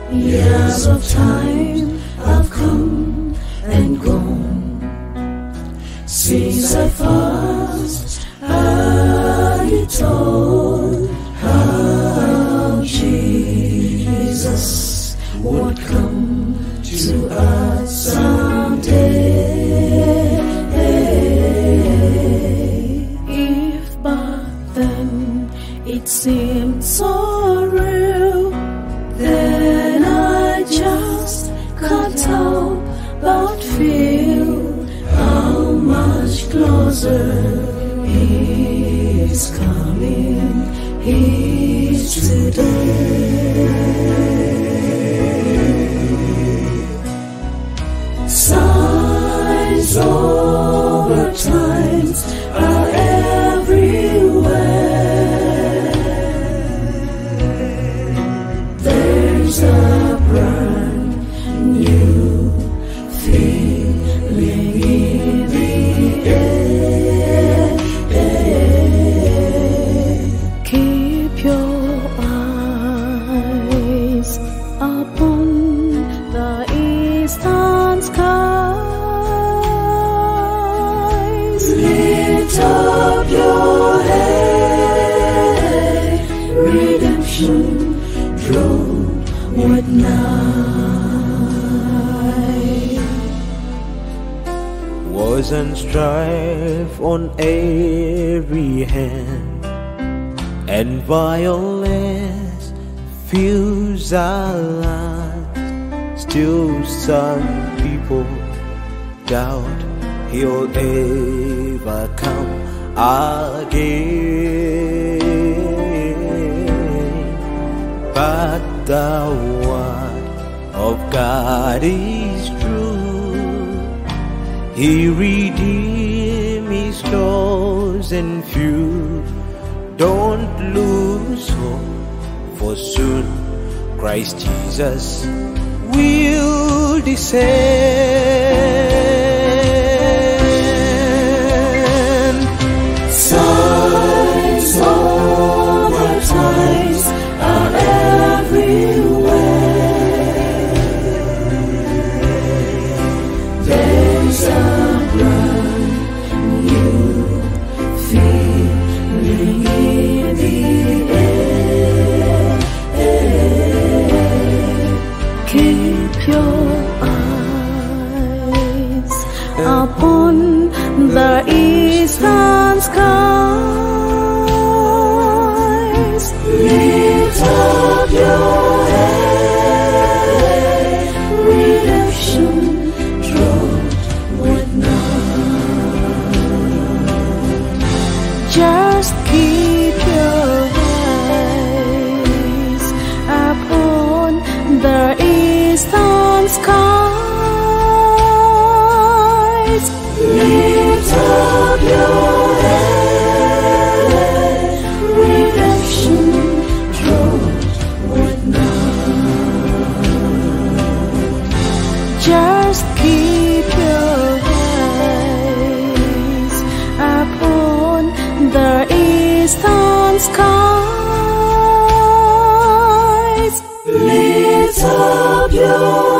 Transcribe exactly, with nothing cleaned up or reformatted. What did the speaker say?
Years of time have come and gone since I first heard you told how Jesus would come to us someday. If back then it seemed so real, then I just can't help but feel how much closer He's coming, He's today. Signs over times are everywhere. There's a brand new feeling in the air. Keep your eyes upon the eastern skies. Lift up your head, redemption draweth nigh. Wars and strife on every hand, and violence fills our land. Still some people doubt He'll ever come again. But the word of God is true. He redeemed His chosen few. Don't lose hope, for soon Christ Jesus will descend. Signs over times are everywhere. There's a brand new feeling in the air. Keep your eyes upon the eastern skies. Lift up your head, redemption draweth nigh. Just keep your eyes upon the eastern skies. Lift up your head, redemption draweth nigh. Just keep your eyes upon the eastern skies. Lift up your